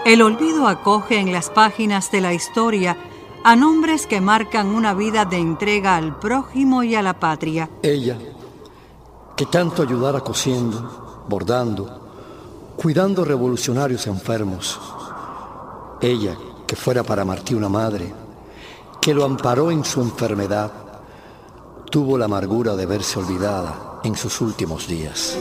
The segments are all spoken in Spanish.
El olvido acoge en las páginas de la historia a nombres que marcan una vida de entrega al prójimo y a la patria. Ella, que tanto ayudara cosiendo, bordando, cuidando revolucionarios enfermos. Ella, que fuera para Martí una madre, que lo amparó en su enfermedad, tuvo la amargura de verse olvidada en sus últimos días.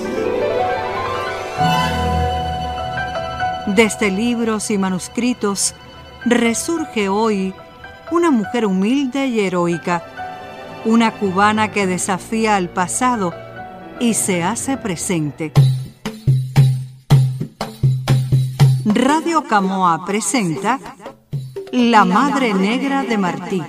Desde libros y manuscritos resurge hoy una mujer humilde y heroica, una cubana que desafía al pasado y se hace presente. Radio Camoa presenta La Madre Negra de Martí.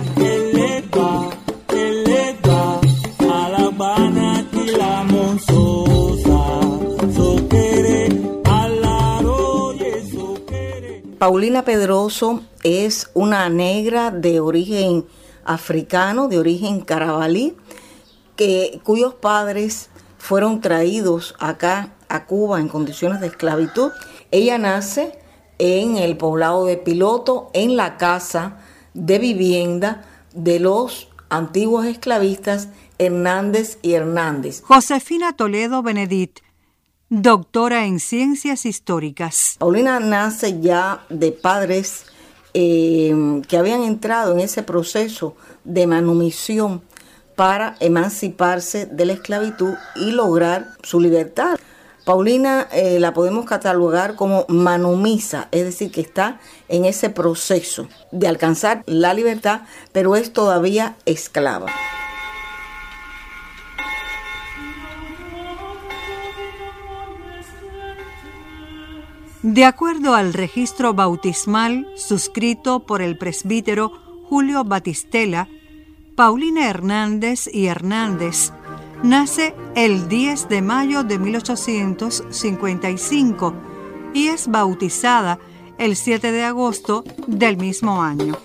Paulina Pedroso es una negra de origen africano, de origen carabalí, cuyos padres fueron traídos acá a Cuba en condiciones de esclavitud. Ella nace en el poblado de Piloto, en la casa de vivienda de los antiguos esclavistas Hernández y Hernández. Josefina Toledo Benedit, doctora en Ciencias Históricas. Paulina nace ya de padres que habían entrado en ese proceso de manumisión para emanciparse de la esclavitud y lograr su libertad. Paulina la podemos catalogar como manumisa, es decir, que está en ese proceso de alcanzar la libertad, pero es todavía esclava. De acuerdo al registro bautismal suscrito por el presbítero Julio Batistela, Paulina Hernández y Hernández nace el 10 de mayo de 1855 y es bautizada el 7 de agosto del mismo año.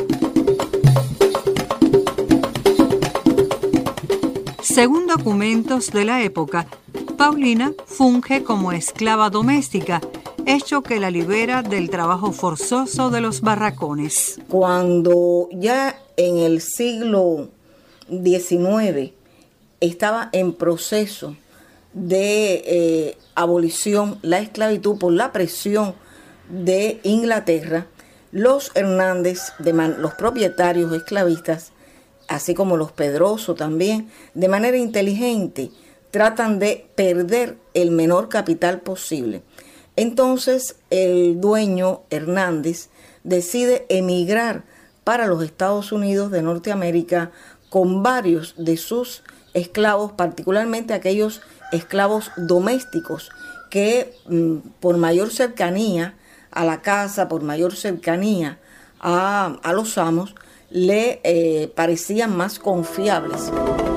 Según documentos de la época, Paulina funge como esclava doméstica, hecho que la libera del trabajo forzoso de los barracones. Cuando ya en el siglo XIX estaba en proceso de abolición la esclavitud por la presión de Inglaterra, los Hernández, los propietarios esclavistas, así como los Pedroso también, de manera inteligente, tratan de perder el menor capital posible. Entonces el dueño Hernández decide emigrar para los Estados Unidos de Norteamérica con varios de sus esclavos, particularmente aquellos esclavos domésticos que por mayor cercanía a la casa, por mayor cercanía a los amos, le parecían más confiables.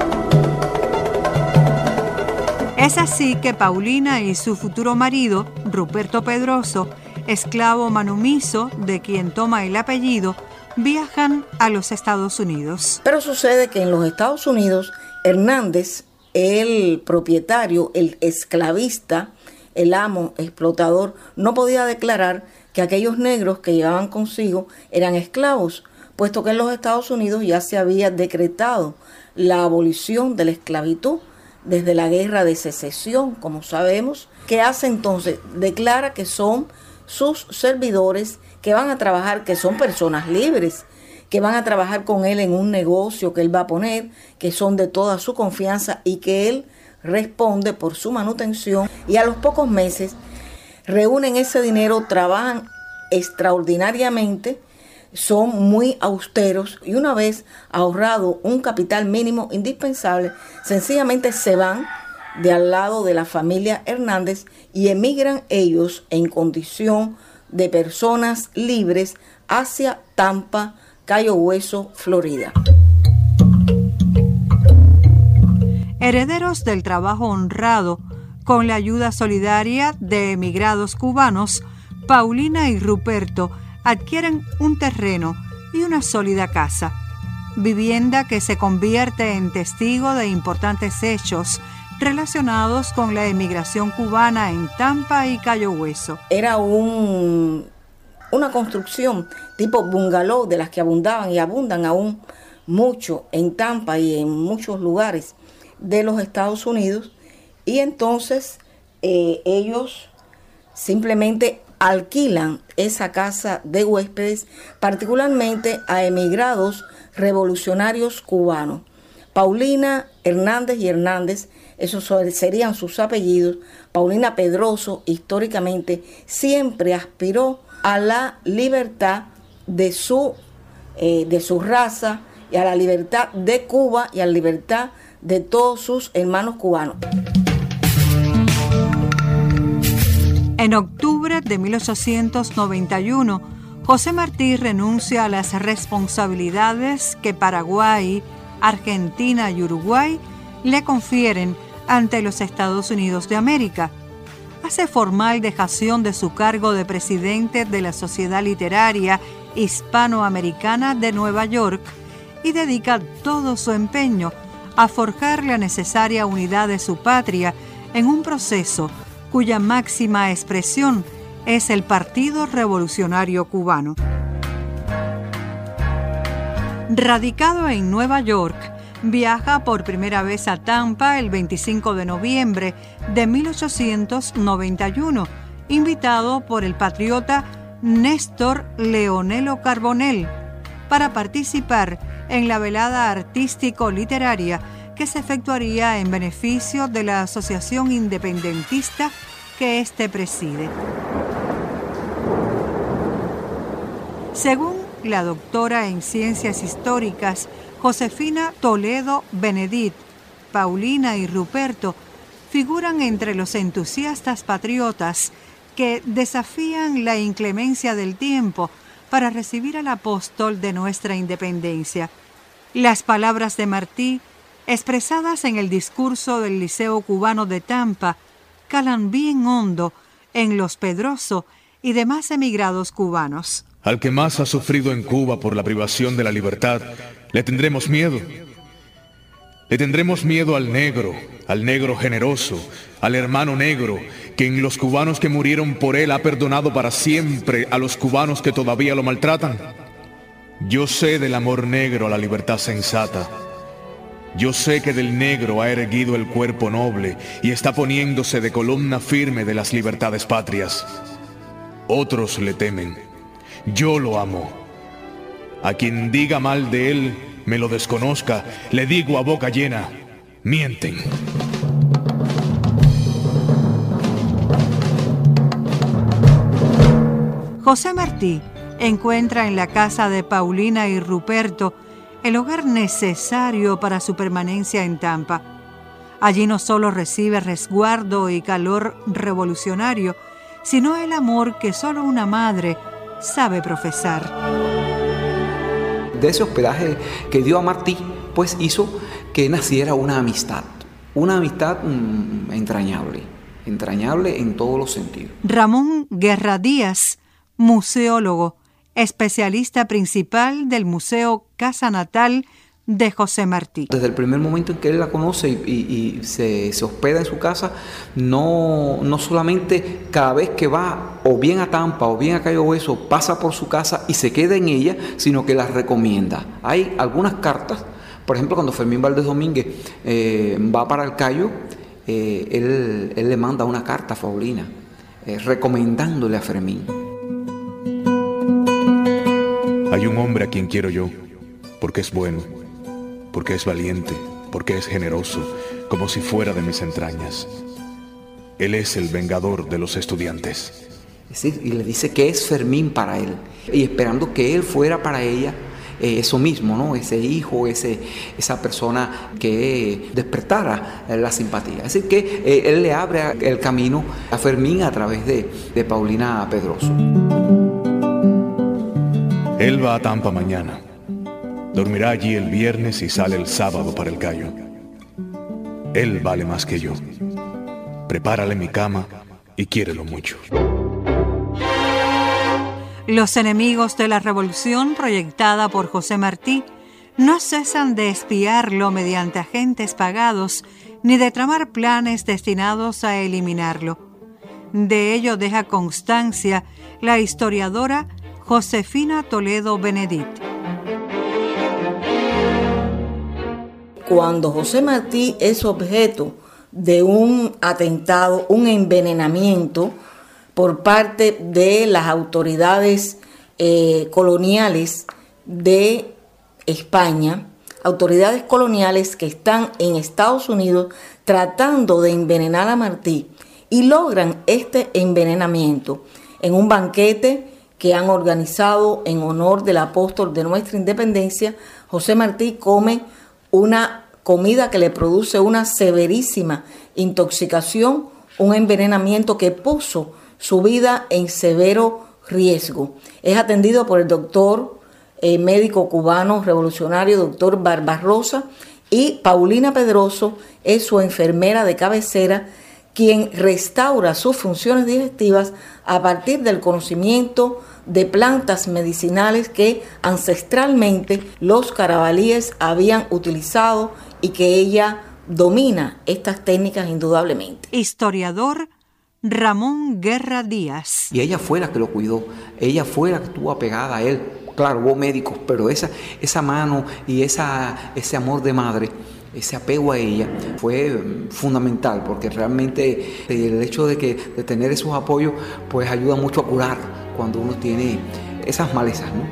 Es así que Paulina y su futuro marido, Ruperto Pedroso, esclavo manumiso de quien toma el apellido, viajan a los Estados Unidos. Pero sucede que en los Estados Unidos, Hernández, el propietario, el esclavista, el amo explotador, no podía declarar que aquellos negros que llevaban consigo eran esclavos, puesto que en los Estados Unidos ya se había decretado la abolición de la esclavitud desde la Guerra de Secesión, como sabemos. ¿Qué hace entonces? Declara que son sus servidores, que van a trabajar, que son personas libres, que van a trabajar con él en un negocio que él va a poner, que son de toda su confianza y que él responde por su manutención, y a los pocos meses reúnen ese dinero, trabajan extraordinariamente, son muy austeros y una vez ahorrado un capital mínimo indispensable, sencillamente se van de al lado de la familia Hernández y emigran ellos en condición de personas libres hacia Tampa, Cayo Hueso, Florida. Herederos del trabajo honrado, con la ayuda solidaria de emigrados cubanos, Paulina y Ruperto adquieren un terreno y una sólida casa, vivienda que se convierte en testigo de importantes hechos relacionados con la emigración cubana en Tampa y Cayo Hueso. Era un una construcción tipo bungalow, de las que abundaban y abundan aún mucho en Tampa y en muchos lugares de los Estados Unidos. Y entonces ellos simplemente alquilan esa casa de huéspedes, particularmente a emigrados revolucionarios cubanos. Paulina Hernández y Hernández, esos serían sus apellidos. Paulina Pedroso, históricamente, siempre aspiró a la libertad de su raza y a la libertad de Cuba y a la libertad de todos sus hermanos cubanos. En octubre de 1891, José Martí renuncia a las responsabilidades que Paraguay, Argentina y Uruguay le confieren ante los Estados Unidos de América. Hace formal dejación de su cargo de presidente de la Sociedad Literaria Hispanoamericana de Nueva York y dedica todo su empeño a forjar la necesaria unidad de su patria en un proceso cuya máxima expresión es el Partido Revolucionario Cubano. Radicado en Nueva York, viaja por primera vez a Tampa el 25 de noviembre de 1891, invitado por el patriota Néstor Leonelo Carbonell para participar en la velada artístico-literaria que se efectuaría en beneficio de la asociación independentista que éste preside. Según la doctora en Ciencias Históricas Josefina Toledo Benedit, Paulina y Ruperto figuran entre los entusiastas patriotas que desafían la inclemencia del tiempo para recibir al apóstol de nuestra independencia. Las palabras de Martí, expresadas en el discurso del Liceo Cubano de Tampa, calan bien hondo en los Pedroso y demás emigrados cubanos. Al que más ha sufrido en Cuba por la privación de la libertad, le tendremos miedo. Le tendremos miedo al negro generoso, al hermano negro, que en los cubanos que murieron por él ha perdonado para siempre a los cubanos que todavía lo maltratan. Yo sé del amor negro a la libertad sensata. Yo sé que del negro ha erguido el cuerpo noble y está poniéndose de columna firme de las libertades patrias. Otros le temen. Yo lo amo. A quien diga mal de él, me lo desconozca, le digo a boca llena, mienten. José Martí encuentra en la casa de Paulina y Ruperto el hogar necesario para su permanencia en Tampa. Allí no solo recibe resguardo y calor revolucionario, sino el amor que solo una madre sabe profesar. De ese hospedaje que dio a Martí, pues hizo que naciera una amistad entrañable en todos los sentidos. Ramón Guerra Díaz, museólogo, especialista principal del Museo Casa Natal de José Martí. Desde el primer momento en que él la conoce y se hospeda en su casa, no solamente cada vez que va o bien a Tampa o bien a Cayo Hueso pasa por su casa y se queda en ella, sino que la recomienda. Hay algunas cartas, por ejemplo, cuando Fermín Valdés Domínguez va para el Cayo, él le manda una carta a Paulina recomendándole a Fermín. Hay un hombre a quien quiero yo, porque es bueno, porque es valiente, porque es generoso, como si fuera de mis entrañas. Él es el vengador de los estudiantes. Es decir, y le dice que es Fermín para él, y esperando que él fuera para ella eso mismo, ¿no? Ese hijo, esa persona que despertara la simpatía. Es decir, que él le abre el camino a Fermín a través de Paulina Pedroso. Él va a Tampa mañana. Dormirá allí el viernes y sale el sábado para el Cayo. Él vale más que yo. Prepárale mi cama y quiérelo mucho. Los enemigos de la revolución proyectada por José Martí no cesan de espiarlo mediante agentes pagados ni de tramar planes destinados a eliminarlo. De ello deja constancia la historiadora Josefina Toledo Benedit. Cuando José Martí es objeto de un atentado, un envenenamiento por parte de las autoridades coloniales de España, autoridades coloniales que están en Estados Unidos tratando de envenenar a Martí, y logran este envenenamiento en un banquete que han organizado en honor del apóstol de nuestra independencia. José Martí come una comida que le produce una severísima intoxicación, un envenenamiento que puso su vida en severo riesgo. Es atendido por el doctor médico cubano revolucionario, doctor Barbarosa, y Paulina Pedroso es su enfermera de cabecera, quien restaura sus funciones digestivas a partir del conocimiento de plantas medicinales que ancestralmente los carabalíes habían utilizado y que ella domina estas técnicas indudablemente. Historiador Ramón Guerra Díaz. Y ella fue la que lo cuidó, ella fue la que estuvo apegada a él. Claro, hubo médicos, pero esa mano y ese amor de madre, ese apego a ella fue fundamental, porque realmente el hecho de tener esos apoyos pues ayuda mucho a curar cuando uno tiene esas malezas, ¿no?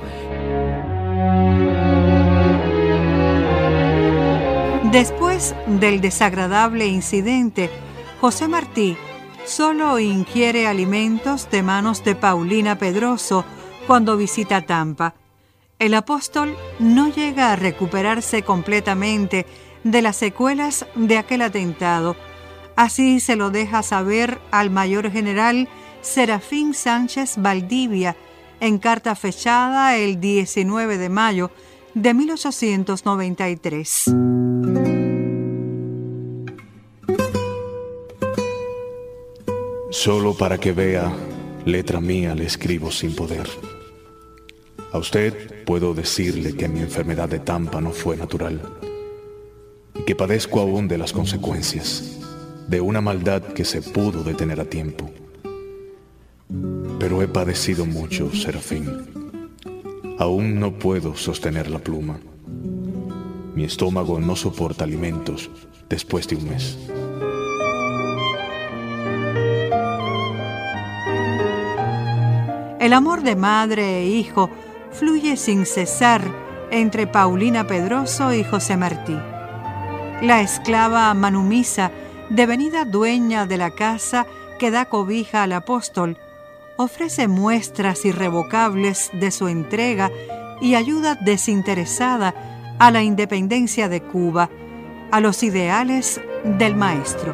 Después del desagradable incidente, José Martí solo ingiere alimentos de manos de Paulina Pedroso cuando visita Tampa. El apóstol no llega a recuperarse completamente de las secuelas de aquel atentado. Así se lo deja saber al mayor general Serafín Sánchez Valdivia en carta fechada el 19 de mayo de 1893. Solo para que vea, letra mía le escribo sin poder. A usted puedo decirle que mi enfermedad de Tampa no fue natural y que padezco aún de las consecuencias de una maldad que se pudo detener a tiempo. Pero he padecido mucho, Serafín. Aún no puedo sostener la pluma. Mi estómago no soporta alimentos después de un mes. El amor de madre e hijo fluye sin cesar entre Paulina Pedroso y José Martí. La esclava Manumisa, devenida dueña de la casa que da cobija al apóstol, ofrece muestras irrevocables de su entrega y ayuda desinteresada a la independencia de Cuba, a los ideales del maestro.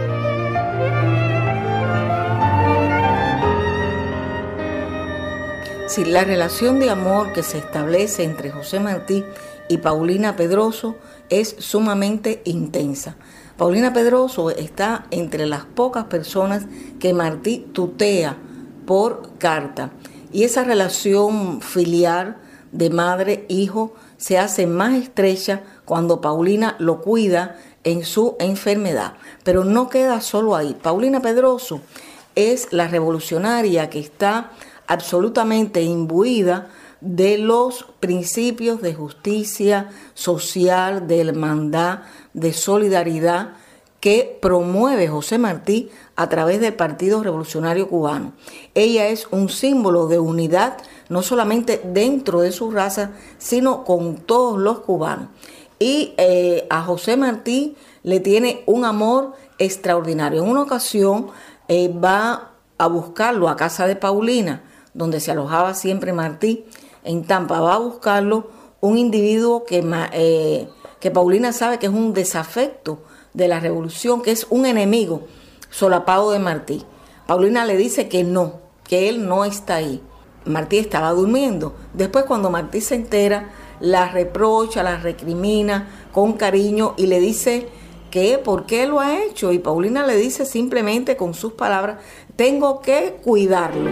Sí, la relación de amor que se establece entre José Martí y Paulina Pedroso es sumamente intensa. Paulina Pedroso está entre las pocas personas que Martí tutea por carta, y esa relación filial de madre-hijo se hace más estrecha cuando Paulina lo cuida en su enfermedad. Pero no queda solo ahí. Paulina Pedroso es la revolucionaria que está absolutamente imbuida de los principios de justicia social, de hermandad, de solidaridad que promueve José Martí a través del Partido Revolucionario Cubano. Ella es un símbolo de unidad, no solamente dentro de su raza, sino con todos los cubanos. Y a José Martí le tiene un amor extraordinario. En una ocasión va a buscarlo a casa de Paulina, donde se alojaba siempre Martí, en Tampa. Va a buscarlo un individuo que Paulina sabe que es un desafecto de la revolución, que es un enemigo solapado de Martí. Paulina le dice que no, que él no está ahí. Martí estaba durmiendo. Después, cuando Martí se entera, la reprocha, la recrimina con cariño y le dice que por qué lo ha hecho. Y Paulina le dice simplemente con sus palabras: tengo que cuidarlo.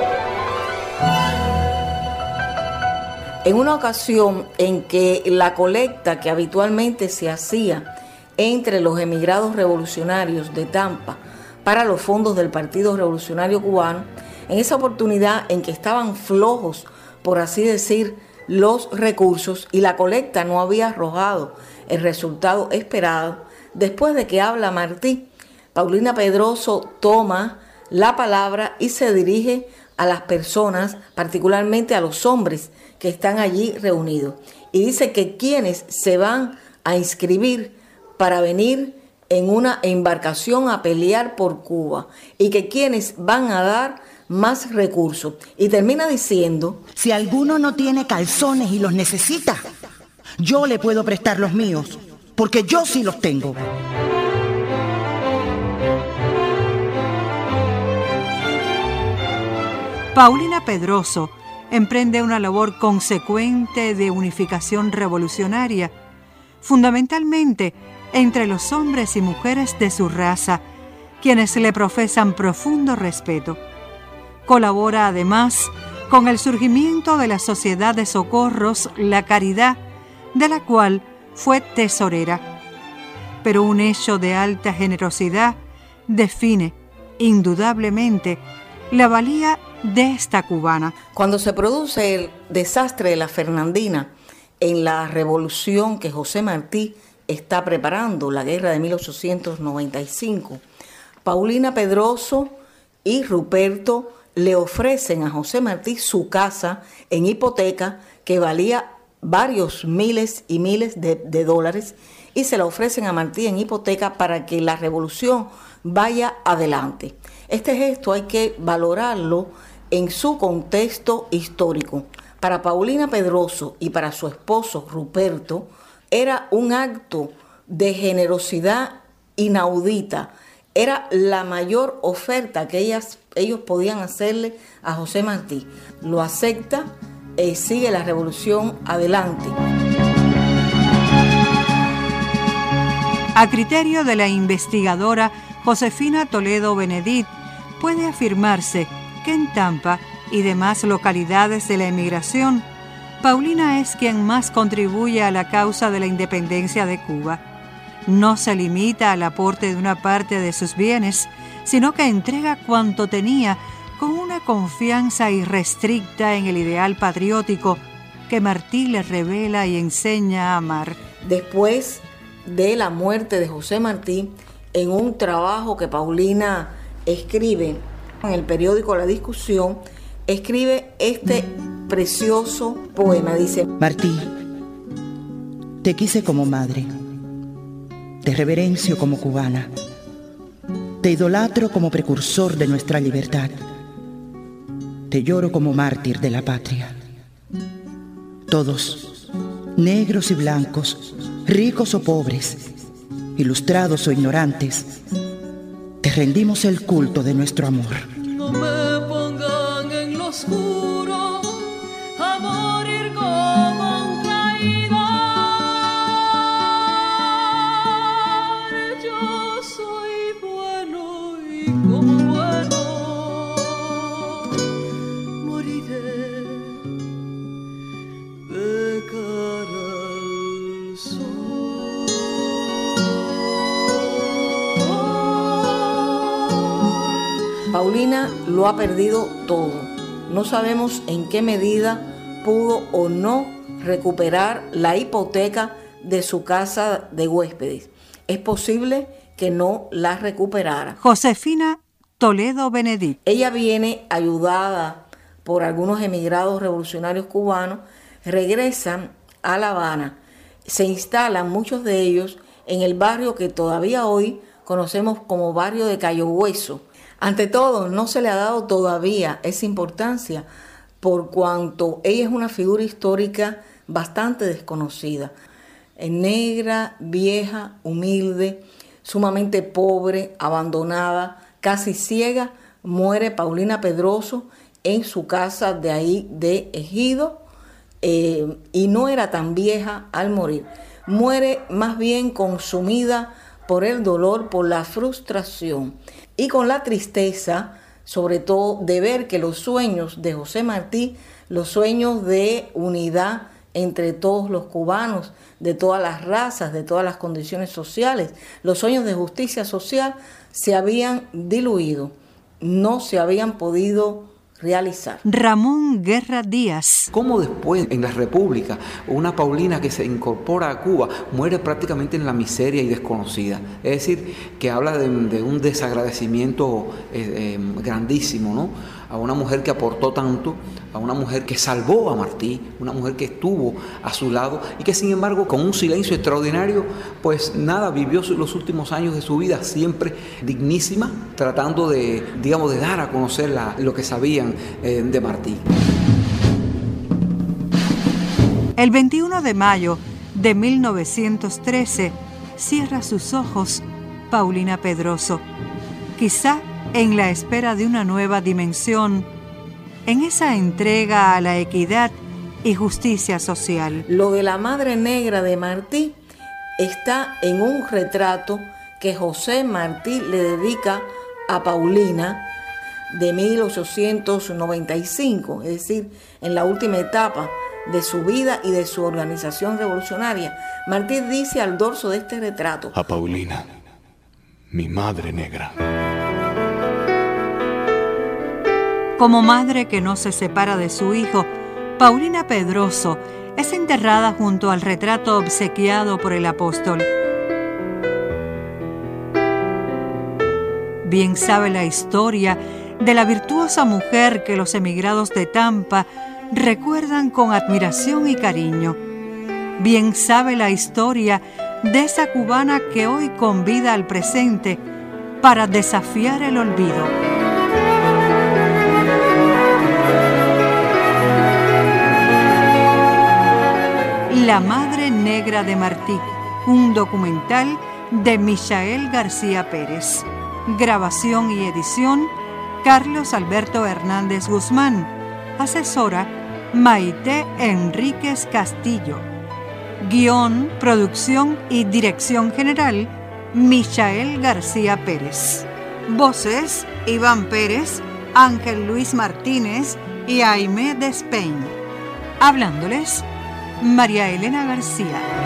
En una ocasión en que la colecta que habitualmente se hacía entre los emigrados revolucionarios de Tampa para los fondos del Partido Revolucionario Cubano, En esa oportunidad en que estaban flojos, por así decir, los recursos y la colecta no había arrojado el resultado esperado, después de que habla Martí, Paulina Pedroso toma la palabra y se dirige a las personas, particularmente a los hombres que están allí reunidos. Y dice que quienes se van a inscribir para venir en una embarcación a pelear por Cuba y que quienes van a dar más recursos. Y termina diciendo: si alguno no tiene calzones y los necesita, yo le puedo prestar los míos, porque yo sí los tengo. Paulina Pedroso emprende una labor consecuente de unificación revolucionaria, fundamentalmente entre los hombres y mujeres de su raza, quienes le profesan profundo respeto. Colabora además con el surgimiento de la Sociedad de Socorros La Caridad, de la cual fue tesorera. Pero un hecho de alta generosidad define, indudablemente, la valía de esta cubana. Cuando se produce el desastre de la Fernandina en la revolución que José Martí está preparando, la guerra de 1895, Paulina Pedroso y Ruperto le ofrecen a José Martí su casa en hipoteca que valía varios miles y miles de dólares, y se la ofrecen a Martí en hipoteca para que la revolución vaya adelante. Este gesto hay que valorarlo en su contexto histórico. Para Paulina Pedroso y para su esposo Ruperto era un acto de generosidad inaudita. Era la mayor oferta que ellos podían hacerle a José Martí. Lo acepta y sigue la revolución adelante. A criterio de la investigadora Josefina Toledo Benedit, puede afirmarse que en Tampa y demás localidades de la emigración, Paulina es quien más contribuye a la causa de la independencia de Cuba. No se limita al aporte de una parte de sus bienes, sino que entrega cuanto tenía con una confianza irrestricta en el ideal patriótico que Martí le revela y enseña a amar. Después de la muerte de José Martí, en un trabajo que Paulina escribe en el periódico La Discusión, escribe este precioso poema. Dice: Martí, te quise como madre, te reverencio como cubana, te idolatro como precursor de nuestra libertad, te lloro como mártir de la patria. Todos, negros y blancos, ricos o pobres, ilustrados o ignorantes, te rendimos el culto de nuestro amor. No me pongan en lo oscuro a morir como un traidor. Yo soy bueno y como bueno moriré de cara al sol. Paulina lo ha perdido todo. No sabemos en qué medida pudo o no recuperar la hipoteca de su casa de huéspedes. Es posible que no la recuperara. Josefina Toledo Benedit. Ella viene ayudada por algunos emigrados revolucionarios cubanos, regresan a La Habana, se instalan muchos de ellos en el barrio que todavía hoy conocemos como barrio de Cayo Hueso. Ante todo, no se le ha dado todavía esa importancia por cuanto ella es una figura histórica bastante desconocida. Negra, vieja, humilde, sumamente pobre, abandonada, casi ciega, muere Paulina Pedroso en su casa de ahí de Ejido, y no era tan vieja al morir. Muere más bien consumida por el dolor, por la frustración y con la tristeza, sobre todo de ver que los sueños de José Martí, los sueños de unidad entre todos los cubanos, de todas las razas, de todas las condiciones sociales, los sueños de justicia social se habían diluido, no se habían podido realizar. Ramón Guerra Díaz. ¿Cómo después, en la República, una Paulina que se incorpora a Cuba muere prácticamente en la miseria y desconocida? Es decir, que habla de un desagradecimiento grandísimo, ¿no? A una mujer que aportó tanto, a una mujer que salvó a Martí, una mujer que estuvo a su lado y que sin embargo con un silencio extraordinario, pues nada, vivió los últimos años de su vida siempre dignísima, tratando de dar a conocer lo que sabían de Martí. El 21 de mayo de 1913 cierra sus ojos Paulina Pedroso, quizá en la espera de una nueva dimensión, en esa entrega a la equidad y justicia social. Lo de la Madre Negra de Martí está en un retrato que José Martí le dedica a Paulina de 1895, es decir, en la última etapa de su vida y de su organización revolucionaria. Martí dice al dorso de este retrato: a Paulina, mi Madre Negra. Como madre que no se separa de su hijo, Paulina Pedroso es enterrada junto al retrato obsequiado por el apóstol. Bien sabe la historia de la virtuosa mujer que los emigrados de Tampa recuerdan con admiración y cariño. Bien sabe la historia de esa cubana que hoy convida al presente para desafiar el olvido. La Madre Negra de Martí, un documental de Michael García Pérez. Grabación y edición, Carlos Alberto Hernández Guzmán. Asesora, Maite Enríquez Castillo. Guión, producción y dirección general, Michael García Pérez. Voces, Iván Pérez, Ángel Luis Martínez y Aimé Despeñ. Hablándoles, María Elena García.